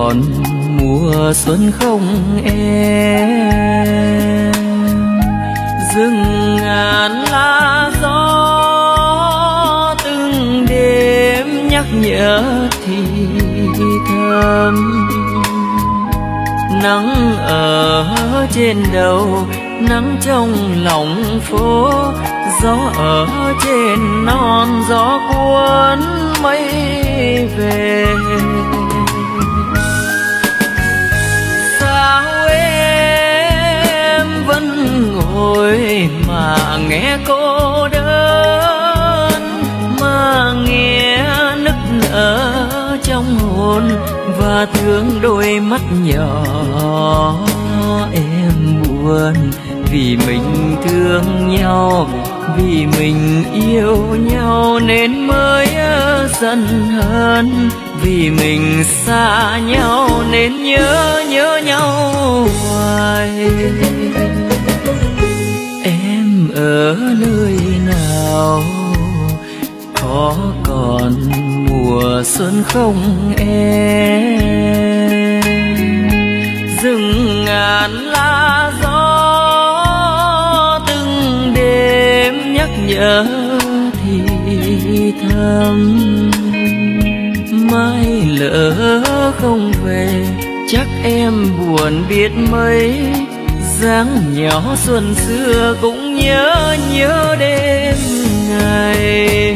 còn mùa xuân không em. Rừng ngàn lá gió từng đêm nhắc nhở thì thầm. Nắng ở trên đầu, nắng trong lòng phố, gió ở trên non, gió cuốn mây về. Sao em vẫn ngồi mà nghe cô đơn, mà nghe nức nở trong hồn và thương đôi mắt nhỏ. Em buồn vì mình thương nhau, vì mình yêu nhau nên mới giận hờn, vì mình xa nhau nên nhớ nhau hoài. Em ở nơi nào, có còn mùa xuân không em? Rừng ngàn lá gió từng đêm nhắc nhở thì thầm. Mai lỡ không về chắc em buồn biết mấy, dáng nhỏ xuân xưa cũng nhớ đêm ngày.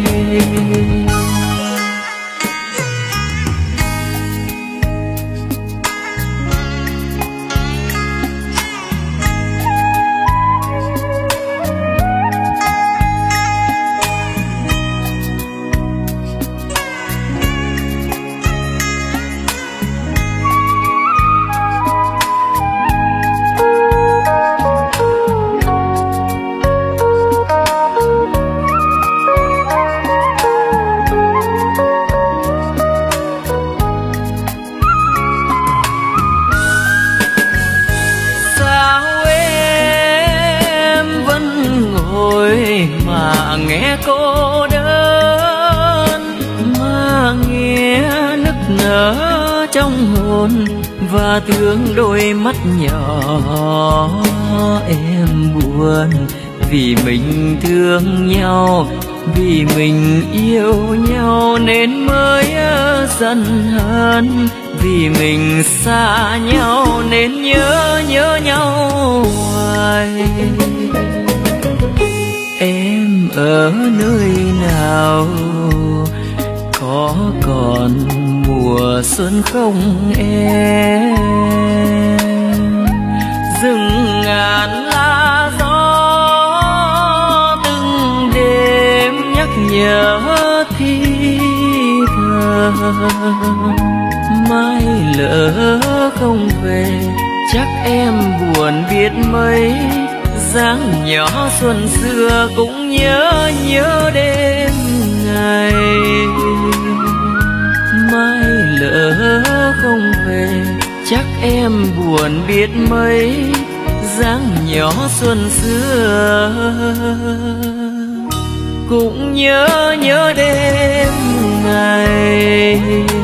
Mà nghe cô đơn, mà nghe nức nở trong hồn và thương đôi mắt nhỏ. Em buồn vì mình thương nhau, vì mình yêu nhau nên mới giận hờn, vì mình xa nhau nên nhớ nhau hoài. Em ở nơi nào, có còn mùa xuân không em? Rừng ngàn lá gió từng đêm nhắc nhở thì thầm. Mai lỡ không về chắc em buồn biết mấy, dáng nhỏ xuân xưa cũng nhớ đêm ngày. Mai lỡ không về chắc em buồn biết mấy, dáng nhỏ xuân xưa cũng nhớ đêm ngày.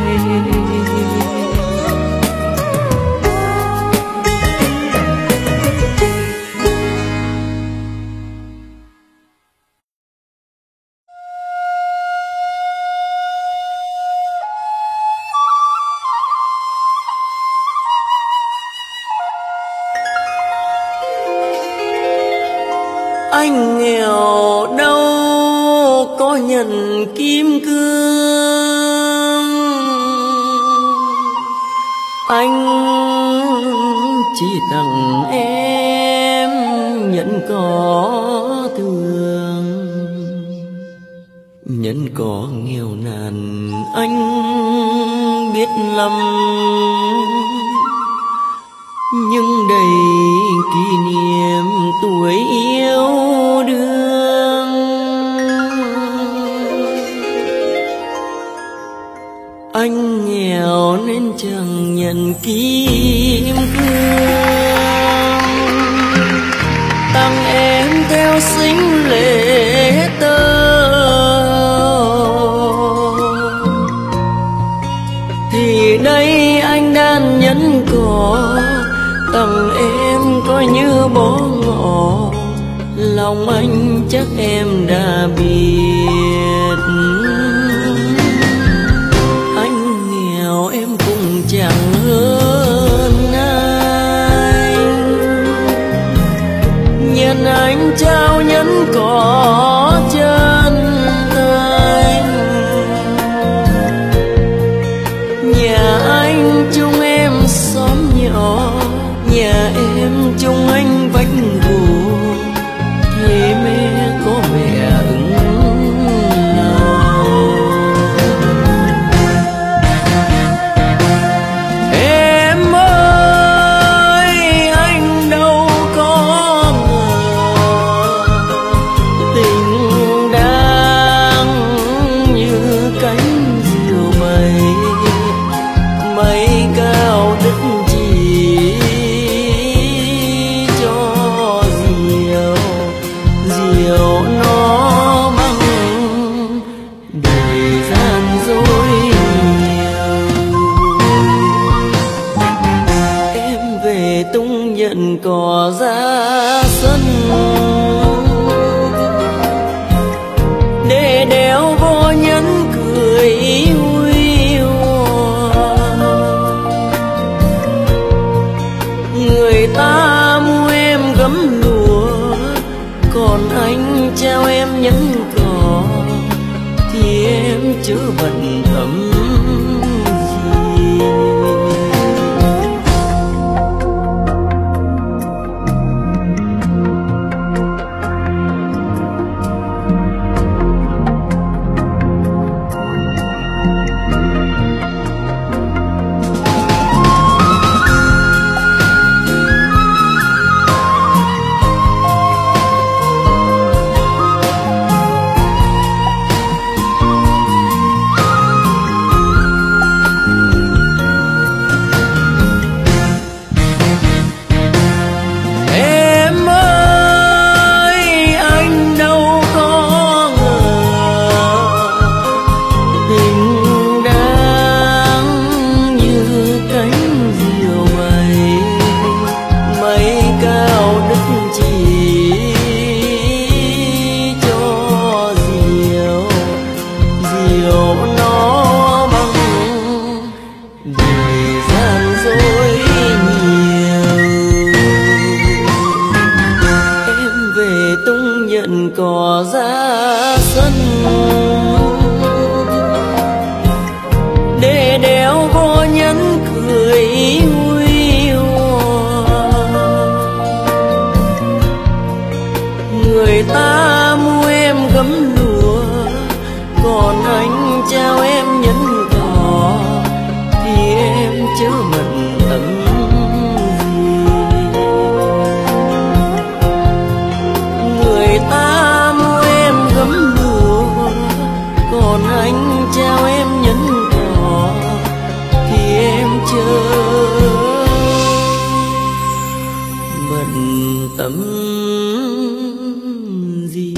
Anh nghèo đâu có nhận kim cương, anh chỉ tặng em nhận có thương. Nhân có nghèo nàn anh biết lắm, nhưng đầy kỷ niệm tuổi yêu đương. Anh nghèo nên chẳng nhận kim cương, tặng em theo sinh lễ tơ. Thì đây anh đã lòng anh chắc em đã biết. Anh nghèo em cũng chẳng hơn anh, nhân anh trao nhẫn có chân anh. Nhà anh chung em xóm nhỏ, nhà em chung anh vách gù, thấy mẹ có vẻ ứng nào. Em ơi anh đâu có ngờ, tình đang như cánh diều mây, mây cao đất chỉ cho diều, diều nó mang đời gian dối nhiều. Em về tung nhận cỏ ra sân, để đeo vô nhẫn cười huy hoàng. Người ta mua em gấm lụa, còn anh trao em nhẫn cỏ, thì em chớ bận tâm gì. Cỏ ra sân, để đeo vô nhẫn cười huy hoàng. Người ta mua em gấm lụa, còn anh trao em nhẫn cỏ, thì em chớ bận tâm gì. Người ta gấm lụa, còn anh trao em nhẫn cỏ, thì em chớ bận tâm gì.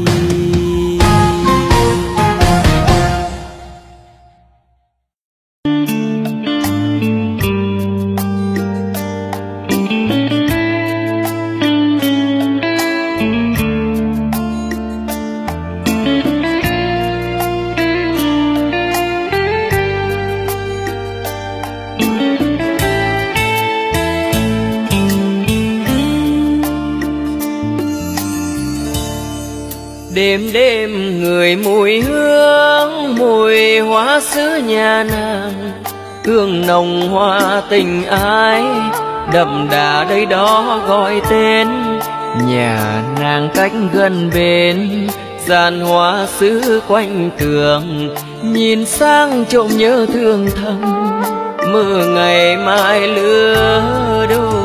Đêm đêm người mùi hương, mùi hoa sứ nhà nàng, hương nồng hoa tình ái, đậm đà đây đó gọi tên. Nhà nàng cách gần bên, dàn hoa sứ quanh tường, nhìn sang trộm nhớ thương thầm, mơ ngày mai lứa đôi.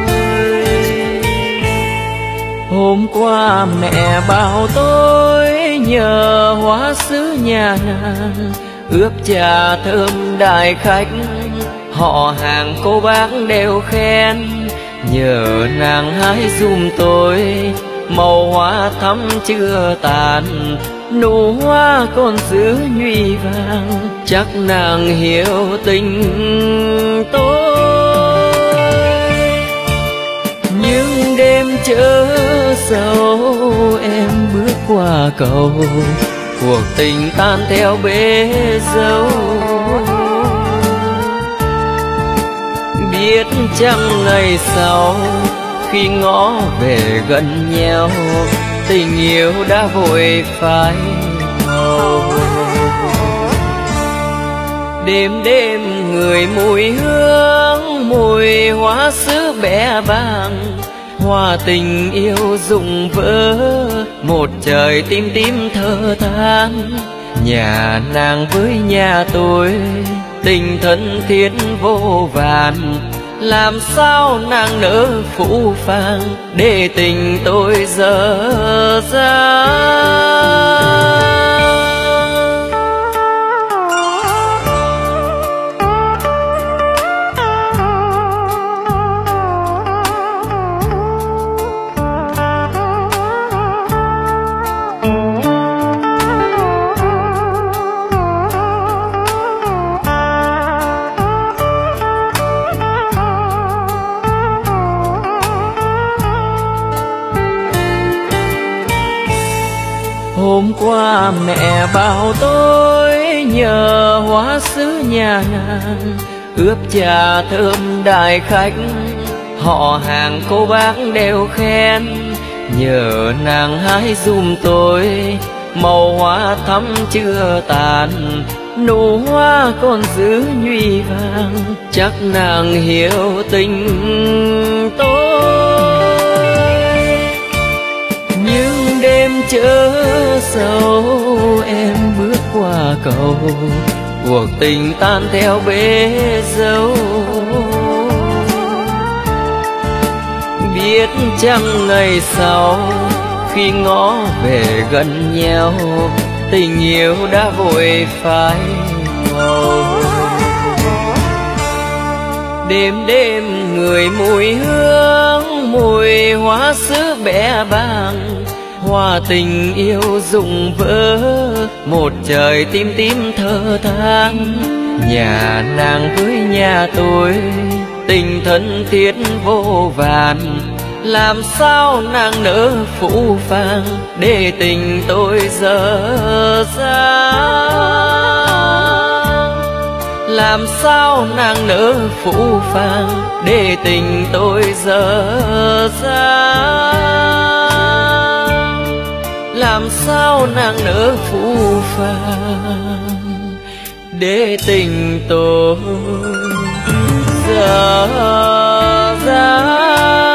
Hôm qua mẹ bảo tôi nhờ hoa sứ nhà nàng, ướp trà thơm đại khách, họ hàng cô bác đều khen. Nhờ nàng hái giùm tôi màu hoa thắm chưa tàn, nụ hoa còn giữ nhụy vàng, chắc nàng hiểu tình tôi. Nhưng đêm chớ sầu em bước qua cầu, cuộc tình tan theo bể dâu. Biết chăng ngày sau khi ngó về gần nhau, tình yêu đã vội phai màu. Đêm đêm người mùi hương, mùi hoa sứ bẽ bàng, hoa tình yêu rụng vỡ, một trời tím tím thơ than. Nhà nàng với nhà tôi, tình thân thiết vô vàn, làm sao nàng nỡ phũ phàng để tình tôi dở dang. Hôm qua mẹ bảo tôi nhờ hoa sứ nhà nàng ướp trà thơm đại khách, họ hàng cô bác đều khen, nhờ nàng hái giùm tôi màu hoa thắm chưa tàn, nụ hoa còn giữ nhụy vàng, chắc nàng hiểu tình tôi. Nhưng đêm chớ sầu em bước qua cầu, cuộc tình tan theo bể dâu. Biết chăng ngày sau khi ngó về gần nhau, tình yêu đã vội phai màu. Đêm đêm người mùi hương, mùi hoa sứ bẽ bàng, hoa tình yêu rụng vỡ, một trời tím tím thơ than. Nhà nàng với nhà tôi, tình thân thiết vô vàn, làm sao nàng nỡ phũ phàng để tình tôi dở dang. Làm sao nàng nỡ phũ phàng để tình tôi dở dang. Làm sao nàng nỡ phũ phàng để tình tôi dở dang.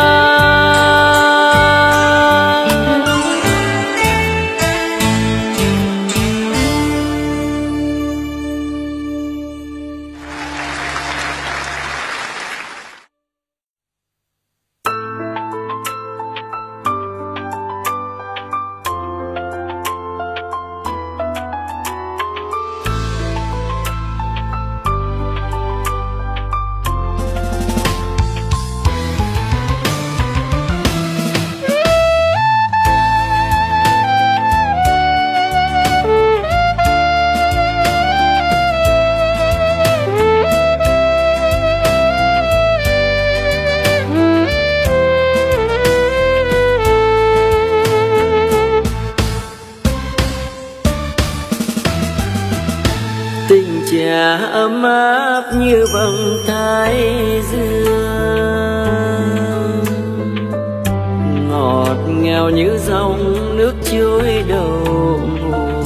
Ấm áp như vầng thái dương, ngọt ngào như dòng nước trôi đầu mùa.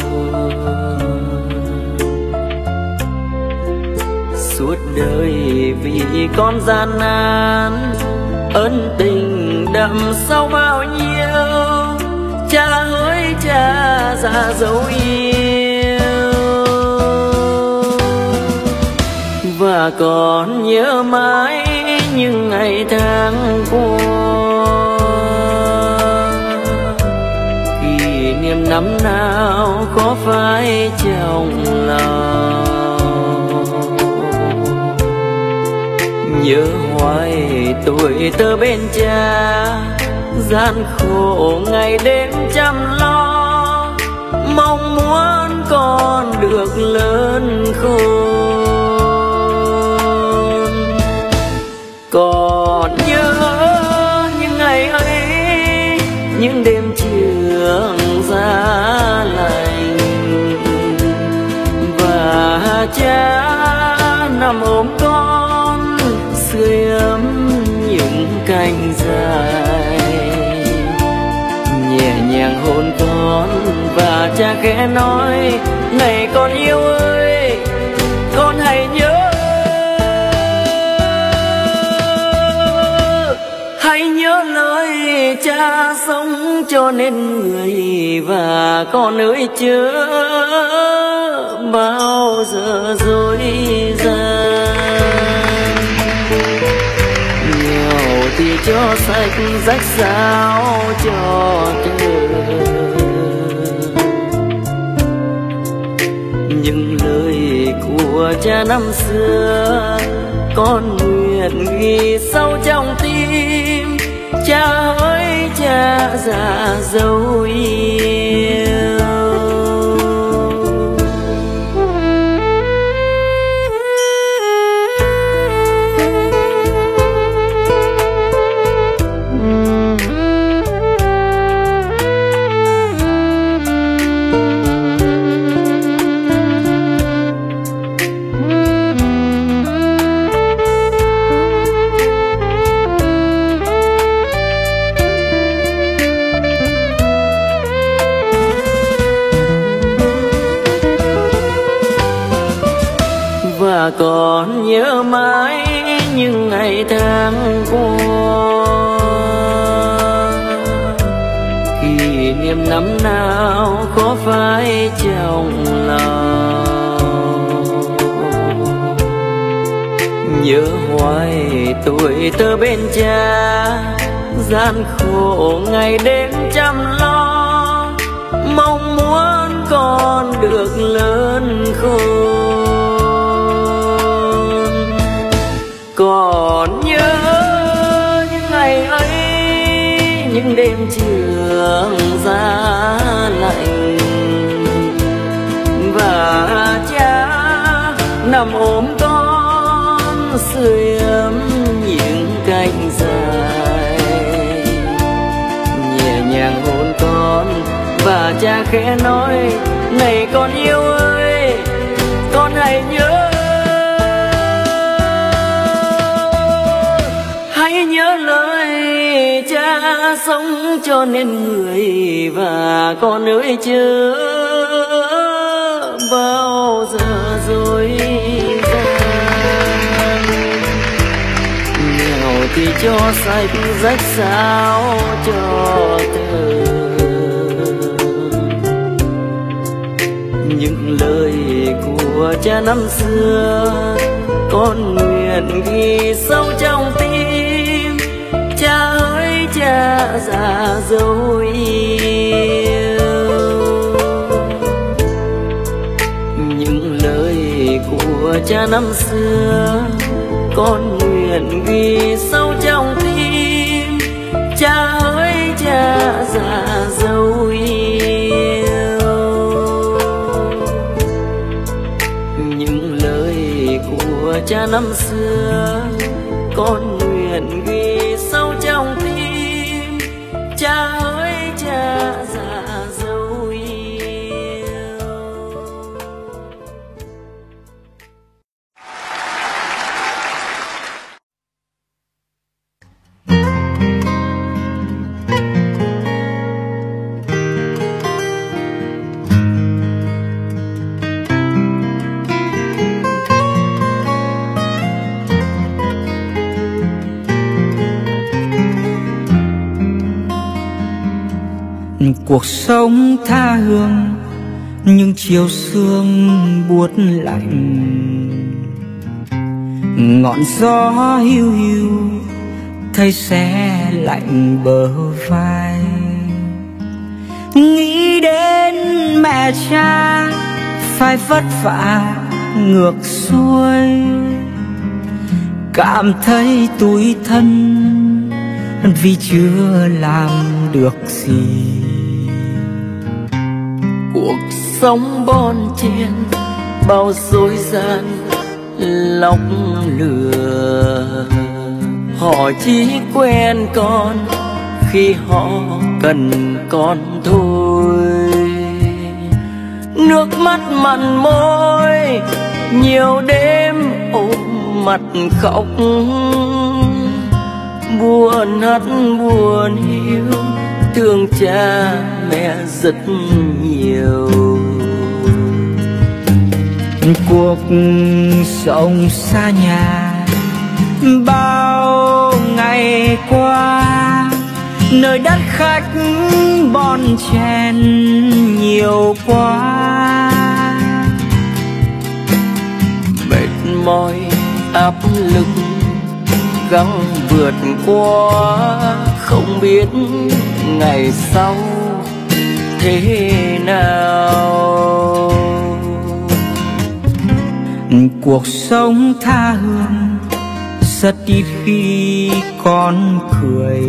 Suốt đời vì con gian nan, ân tình đậm sâu bao nhiêu, cha ơi cha già dấu yêu. Và còn nhớ mãi những ngày tháng qua, kỷ niệm năm nào khó phai trong lòng. Nhớ hoài tuổi thơ bên cha, gian khổ ngày đêm chăm lo, mong muốn con được lớn khôn. Còn nhớ những ngày ấy, những đêm trường giá lạnh. Và cha nằm ôm con sưởi ấm những cánh dài, nhẹ nhàng hôn con và cha khẽ nói: này con yêu ơi, con hãy nhớ lời cha sống cho nên người. Và con ơi chớ bao giờ dối gian, nghèo thì cho sách rách sao cho thơ. Những lời của cha năm xưa con nguyện ghi sâu trong tim. Cha ơi cha già dấu yêu. Và còn nhớ mãi những ngày tháng qua, kỷ niệm năm nào khó phai trong lòng. Nhớ hoài tuổi thơ bên cha, gian khổ ngày đêm chăm lo, mong muốn con được lớn khôn. Còn nhớ những ngày ấy, những đêm trường giá lạnh. Và cha nằm ôm con sưởi ấm những cánh dài, nhẹ nhàng hôn con và cha khẽ nói: này con yêu ơi, con hãy nhớ lời cha sống cho nên người. Và con ơi chớ bao giờ dối gian, nghèo thì cho sách rách sao cho thơ. Những lời của cha năm xưa con nguyện ghi sâu trong tim. Cha ơi cha già dấu yêu. Những lời của cha năm xưa con nguyện ghi sâu trong tim. Cha ơi cha già dấu yêu. Những lời của cha năm xưa con nguyện ghi sâu trong tim. Cha ơi cha già dấu yêu. Cuộc sống tha hương nhưng chiều sương buốt lạnh, ngọn gió hiu hiu thấy se lạnh bờ vai. Nghĩ đến mẹ cha phải vất vả ngược xuôi, cảm thấy tủi thân vì chưa làm được gì. Cuộc sống bon chen bao dối gian lọc lừa, họ chỉ quen con khi họ cần con thôi. Nước mắt mặn môi nhiều đêm ôm mặt khóc, buồn hắt buồn hiu thương cha mẹ rất nhiều. Cuộc sống xa nhà bao ngày qua, nơi đất khách bon chen nhiều quá. Mệt mỏi áp lực gắng vượt qua, không biết ngày sau thế nào. Cuộc sống tha hương rất ít khi còn cười,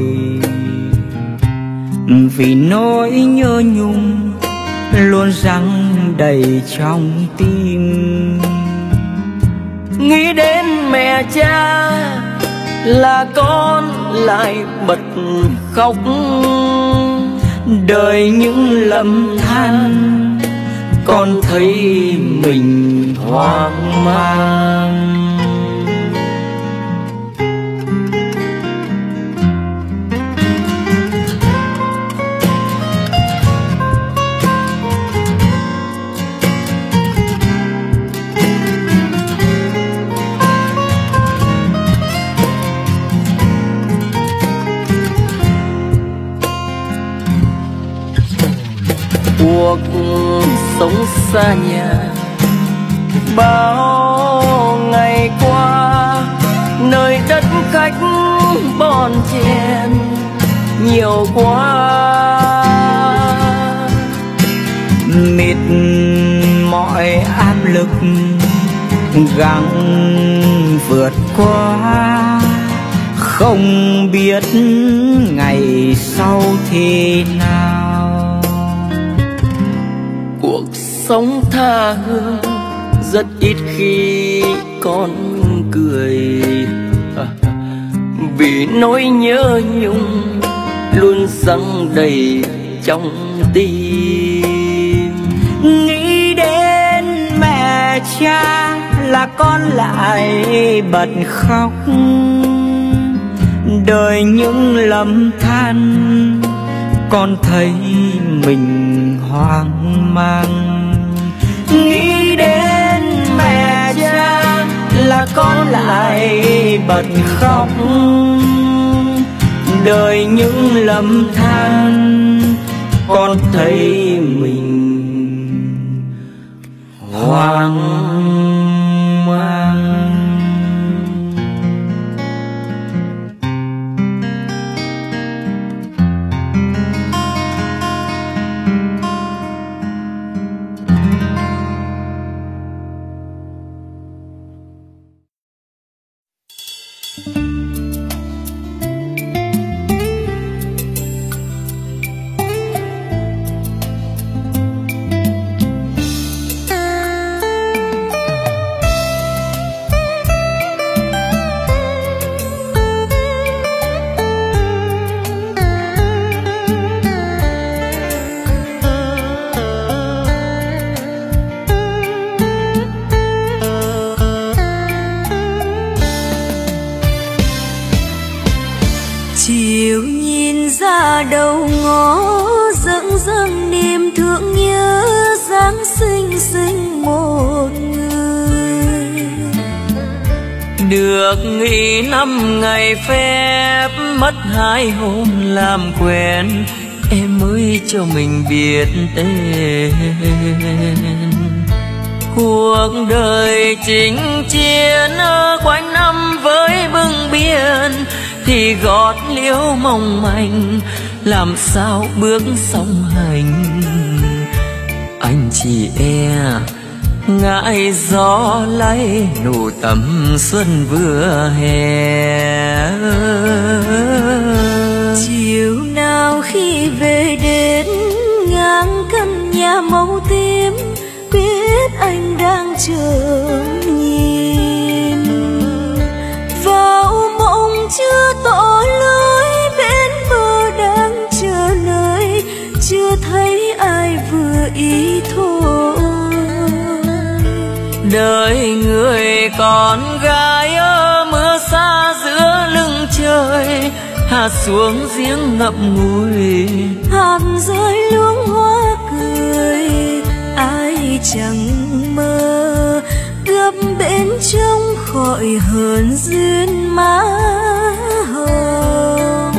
vì nỗi nhớ nhung luôn giăng đầy trong tim. Nghĩ đến mẹ cha là con lại bật khóc, đời những lầm than con thấy mình hoang mang. Cuộc sống xa nhà bao ngày qua, nơi đất khách bon chen nhiều quá. Mệt mỏi áp lực gắng vượt qua, không biết ngày sau thế nào. Cuộc sống tha hương rất ít khi con cười, vì nỗi nhớ nhung luôn giăng đầy trong tim. Nghĩ đến mẹ cha là con lại bật khóc, đời những lầm than con thấy mình hoang mang. Nghĩ đến mẹ cha là con lại bật khóc, đời những lầm than con thấy mình hoang mang. Chiều nhìn ra đầu ngõ dâng dâng niềm thương nhớ Giáng sinh sinh một người. Được nghỉ 5 ngày phép, mất 2 hôm làm quen, em mới cho mình biết tên. Cuộc đời chinh chiến ở quanh năm với bưng biển, thì gót liễu mong manh làm sao bước song hành. Anh chỉ ngại gió lay nụ tầm xuân vừa hè. Chiều nào khi về đến ngang căn nhà màu tím, biết anh đang chờ nhìn vào mộng chưa tỏ lối bên bờ đá. vậy thôi. Đời người con gái ở mưa xa giữa lưng trời, hạ xuống giếng ngập ngùi, hạt rơi luống hoa cười. Ai chẳng mơ gặp bên trong khỏi hơn duyên má hồng.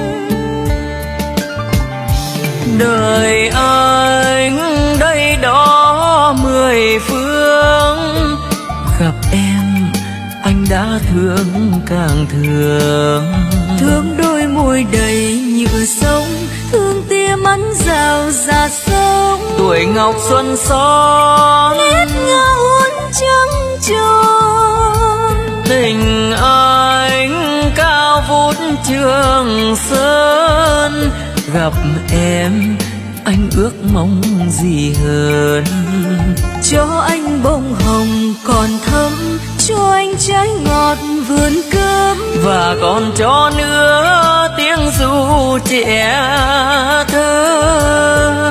Đời anh đây đó mười phương, gặp em anh đã thương càng thương. Thương đôi môi đầy nhựa sống, thương tia mắt rào rạt sống. Tuổi ngọc xuân son nét ngao uốn trắng tròn. Tình anh cao vút Trường Sơn, gặp em anh ước mong gì hơn. Cho anh bông hồng còn thắm, cho anh trái ngọt vườn cơm, và còn cho nữa tiếng ru trẻ thơ.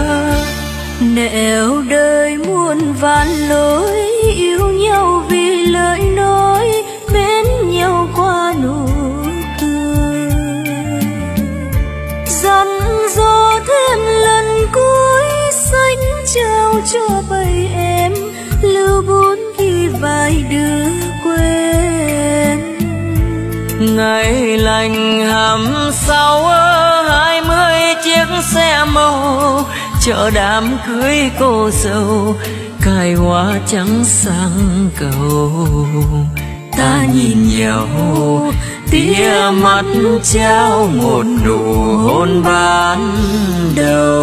Nẻo đời muôn vàn lối, yêu nhau vì lời nói, mến nhau qua nụ cười. Dặn dò thêm lần cuối, sách trao cho bầy em, lưu bút ghi vài đứa quên. Ngày lành hầm sau 20 chiếc xe màu, chợ đám cưới cô dâu, cài hoa trắng sang cầu. Ta nhìn nhau tia mắt trao một nụ hôn ban đầu.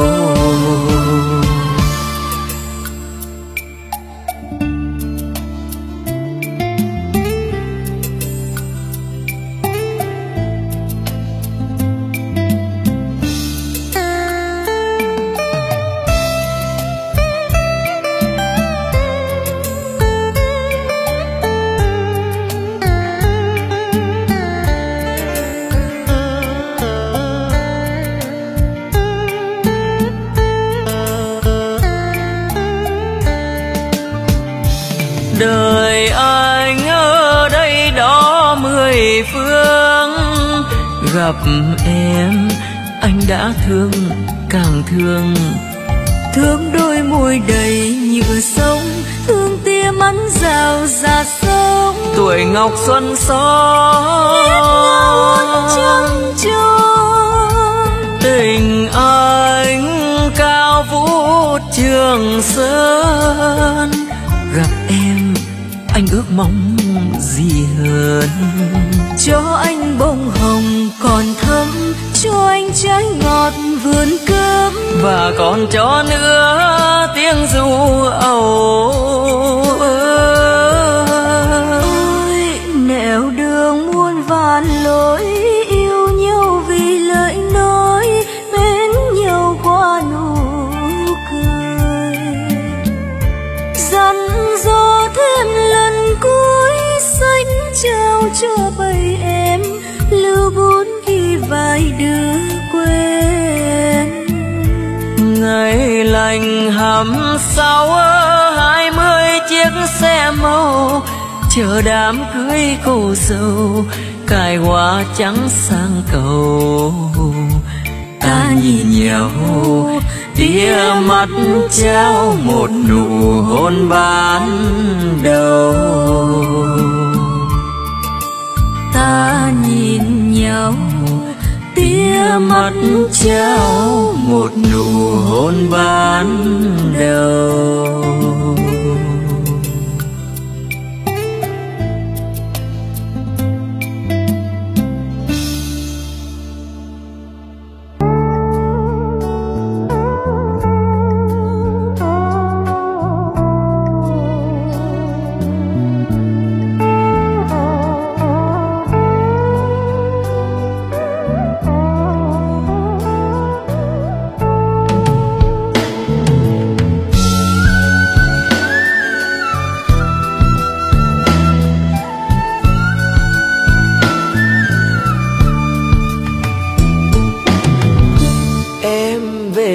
Đời anh ở đây đó mười phương, gặp em anh đã thương càng thương. Thương đôi môi đầy nhựa sống, thương tia mắt rào rạt sống. Tuổi ngọc xuân son trắng tròn. Tình anh cao vút Trường Sơn, gặp em anh ước mong gì hơn. Cho anh bông hồng còn thắm, cho anh trái ngọt vườn cơm, và còn cho nữa tiếng ru ầu. Ôi nẻo đường muôn vàn lối, yêu nhau vì lời nói, mến nhau qua nụ cười. Dặn dò thêm lần cuối, sách trao cho bầy em, lưu bút ghi vài đứa quên. Ngày lành hầm sau 20 chiếc xe màu, chờ đám cưới cô dâu, cài hoa trắng sang cầu. Ta nhìn nhau tia mắt trao một nụ hôn ban đầu. Ta nhìn nhau tia mắt trao một nụ hôn ban đầu.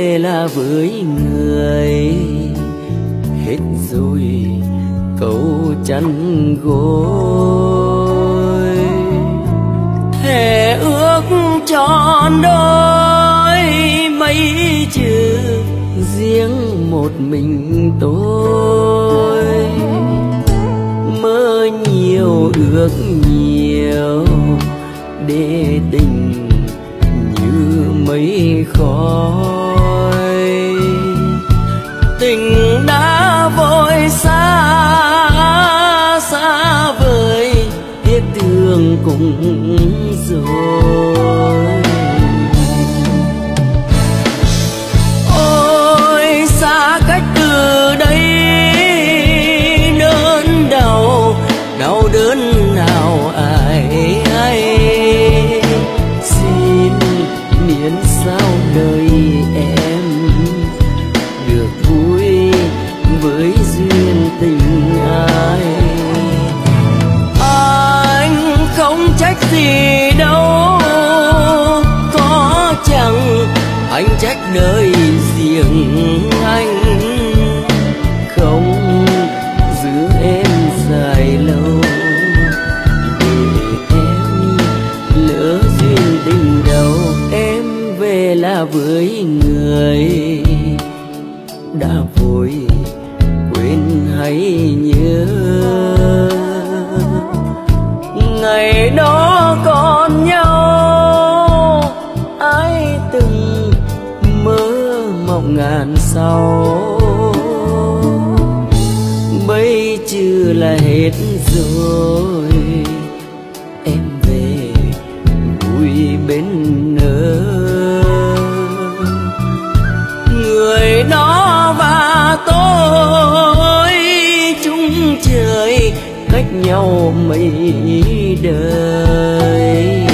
về là với người, hết rồi câu chăn gối. Thề ước tròn đôi mấy chữ riêng một mình tôi, mơ nhiều ước nhiều để tình như mây khói. Tình đã vội xa xa vời, tiếc thương cũng rồi. Ôi xa cách từ đây đớn đau, đau đớn nào ai ai. Xin miễn sao đời em được vui với duyên tình ai. Anh không trách gì đâu, có chẳng anh trách đời riêng anh, không giữ em dài lâu để em lỡ duyên tình đầu. Em về là với người đã vội quên hay nhớ, ngày đó còn nhau ai từng mơ mộng ngàn sau. Bây chưa là hết rồi, em về vui bên nỡ. Người đó và tôi chung trời cách nhau mấy đời.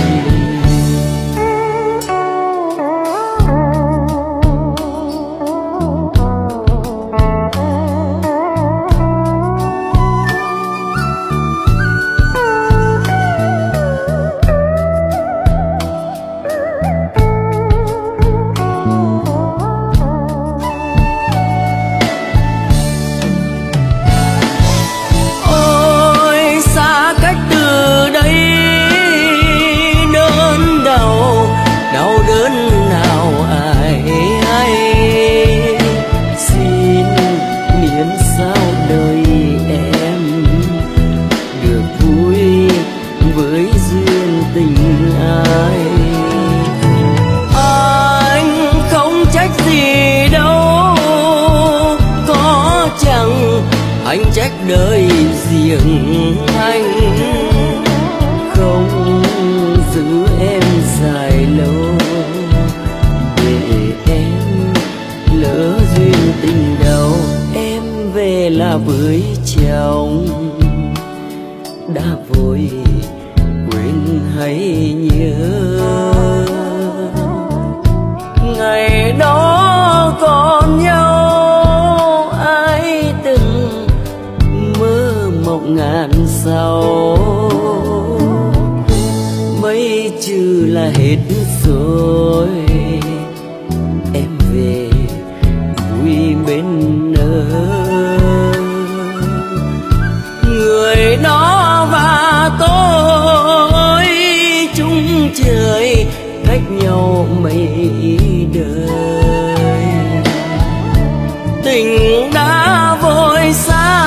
Anh trách đời riêng anh, không giữ em dài lâu để em lỡ duyên tình đầu. Em về là với chồng đã vội quên hay nhớ, ngày đó còn nhau ai từng mơ mộng ngàn sau. Mấy chữ là hết rồi, em về vui bên nỡ. Người đó và tôi chung trời cách nhau mấy đời. Tình đã vội xa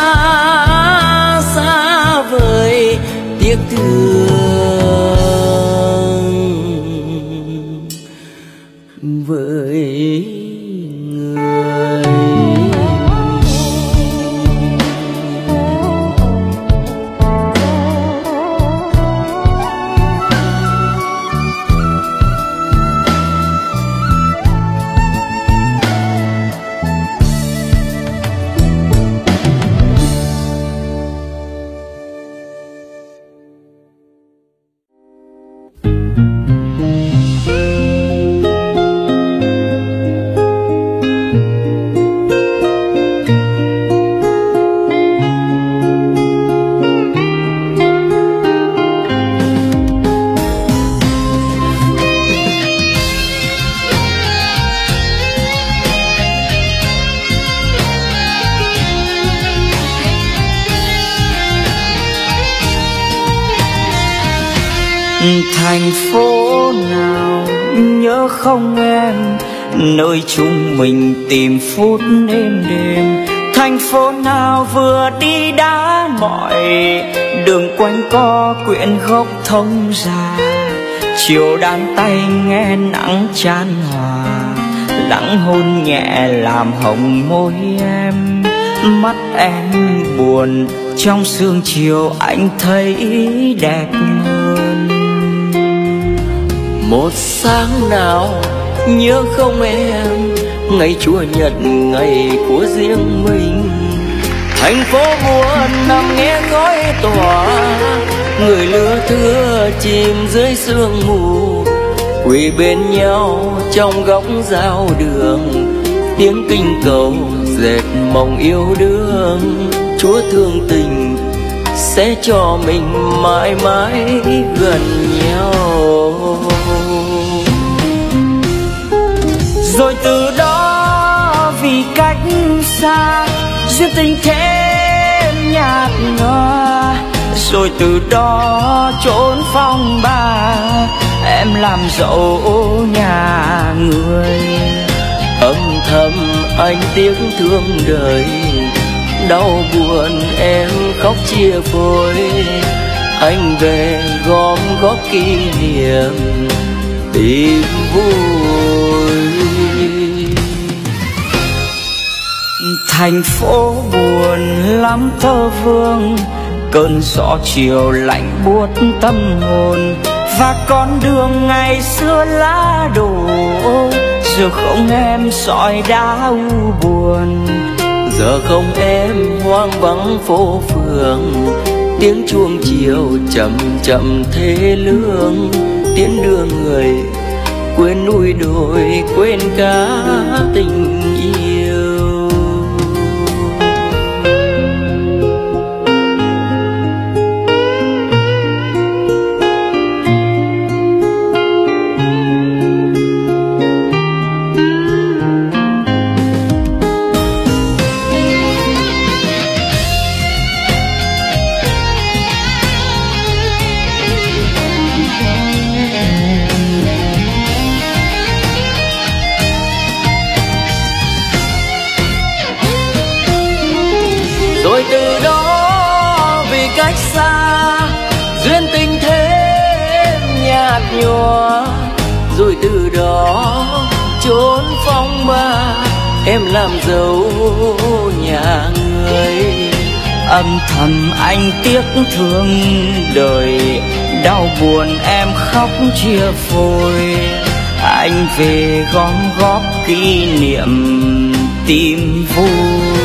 xa vời, tiếc thương với người. Thành phố nào nhớ không em, nơi chúng mình tìm phút êm đềm. Thành phố nào vừa đi đã mỏi, đường quanh co quyện gốc thông già. Chiều đan tay nghe nắng chan hòa, lắng hôn nhẹ làm hồng môi em. Mắt em buồn trong sương chiều anh thấy đẹp hơn. Một sáng nào nhớ không em, ngày Chúa Nhật ngày của riêng mình. Thành phố buồn nằm nghe khói tỏa, người lứa thưa chìm dưới sương mù. Quỳ bên nhau trong góc giao đường, tiếng kinh cầu dệt mộng yêu đương. Chúa thương tình sẽ cho mình mãi mãi gần nhau. Rồi từ đó vì cách xa, duyên tình thêm nhạt nhòa. Rồi từ đó trốn phong ba, em làm dẫu nhà người. Âm thầm anh tiếc thương đời, đau buồn em khóc chia phôi. Anh về gom góp kỷ niệm tìm vui. Thành phố buồn lắm thơ vương, cơn gió chiều lạnh buốt tâm hồn. Và con đường ngày xưa lá đổ, giờ không em sỏi đá u buồn. Giờ không em hoang vắng phố phường, tiếng chuông chiều chậm chậm thế lương. Tiễn đưa người quên núi đồi, quên cả tình yêu. Rồi từ đó vì cách xa, duyên tình thêm nhạt nhòa. Rồi từ đó trốn phong ba, em làm dâu nhà người. Âm thầm anh tiếc thương đời, đau buồn em khóc chia phôi. Anh về gom góp kỷ niệm tìm vui.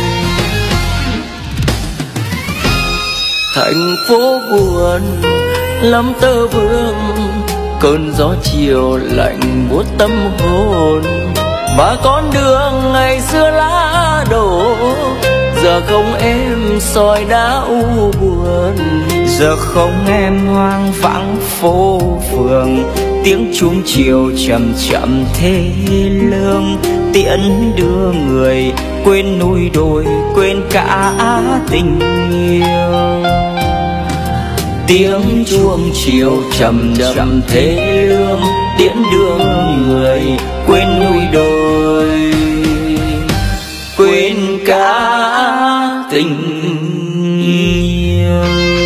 Thành phố buồn lắm tơ vương, cơn gió chiều lạnh buốt tâm hồn. Và con đường ngày xưa lá đổ, giờ không em soi đá u buồn. Giờ không em hoang vắng phố phường, tiếng chuông chiều chậm chậm thế lương. Tiễn đưa người quên núi đồi, quên cả tình yêu. Tiếng chuông chiều chậm chậm thế lương, tiễn đưa người quên núi đồi, quên cả tình yêu.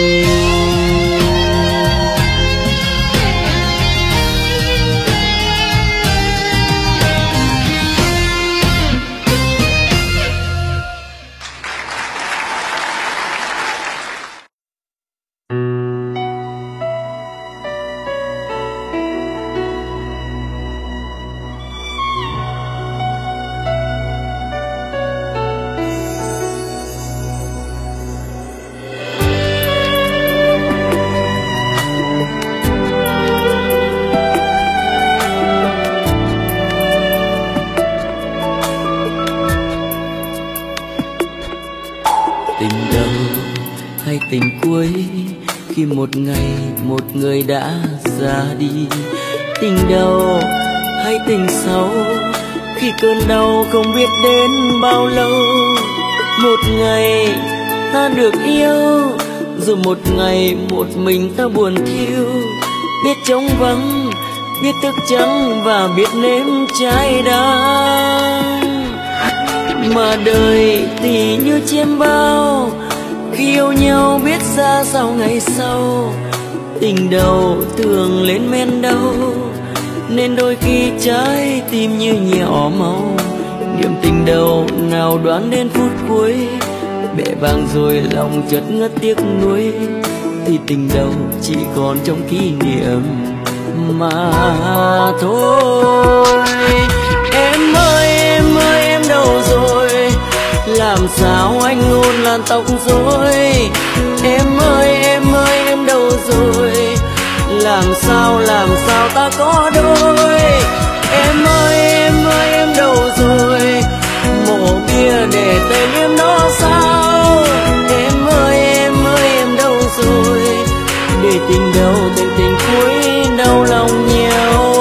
Tình đầu hay tình cuối, khi một ngày một người đã ra đi. Tình đầu hay tình sau, khi cơn đau không biết đến bao lâu. Một ngày ta được yêu, rồi một ngày một mình ta buồn thiêu. biết trống vắng, biết thức trắng và biết nếm trái đắng. Mà đời thì như chiêm bao, khi yêu nhau biết ra sao ngày sau. Tình đầu thường lên men đau, nên đôi khi trái tim như nhỏ máu. Niềm tình đầu nào đoán đến phút cuối, bể bàng rồi lòng chợt ngất tiếc nuối. Thì tình đầu chỉ còn trong kỷ niệm mà thôi. Em ơi em ơi em đâu rồi, làm sao anh ngôn làn tóc rối. Em ơi em đâu rồi, làm sao ta có đôi. Em ơi em đâu rồi, mộ bia để tên em nó sao. Em ơi em đâu rồi, để tình đầu tình cuối đau lòng nhiều.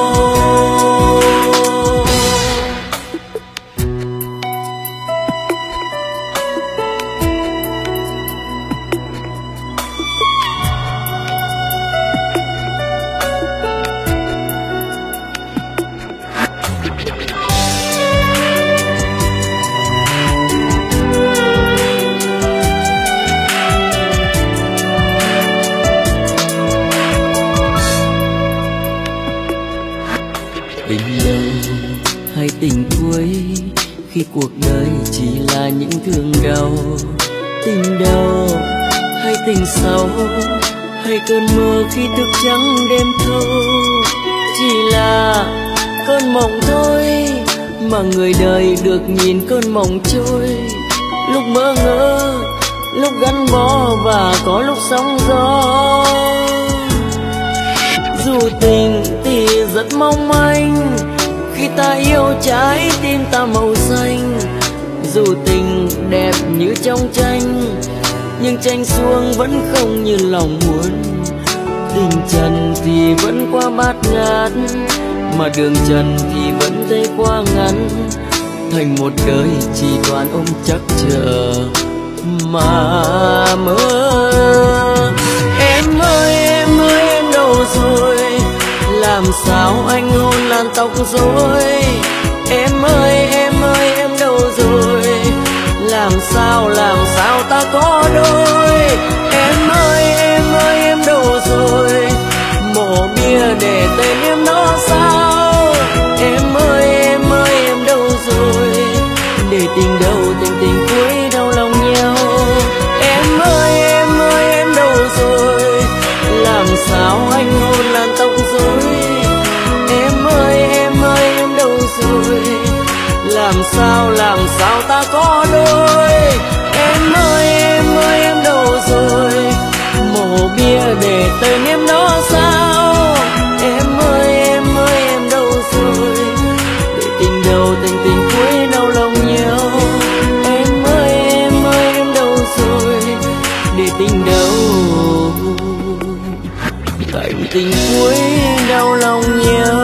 Tình đầu hay tình cuối, khi cuộc đời chỉ là những thương đau. Tình đầu hay tình sau, hay cơn mơ khi thức trắng đêm thâu. Chỉ là cơn mộng thôi, mà người đời được nhìn cơn mộng trôi. Lúc mơ ngỡ, lúc gắn bó và có lúc sóng gió. Dù tình thì rất mong manh, khi ta yêu trái tim ta màu xanh. Dù tình đẹp như trong tranh, nhưng tranh xuông vẫn không như lòng muốn. Tình trần thì vẫn qua bát ngát, mà đường trần thì vẫn thấy quá ngắn. Thành một đời chỉ toàn ôm chắc chờ mà mơ. Em ơi em đâu rồi, làm sao anh hôn làn tóc rối. Em ơi em đâu rồi, làm sao ta có đôi. Em ơi em đâu rồi, mộ bia để tên em nó sao. Em ơi em đâu rồi, để tình đầu tình cuối đau lòng nhau. Em ơi em đâu rồi, làm sao anh hôn làn tóc rối. Em ơi em đâu rồi, làm sao ta có đôi. Em ơi em đâu rồi, mộ bia để tên em nó sao. Em ơi em đâu rồi, để tình đầu tình cuối đau lòng nhau. Em ơi em đâu rồi, để tình đầu tình cuối đau lòng nhau.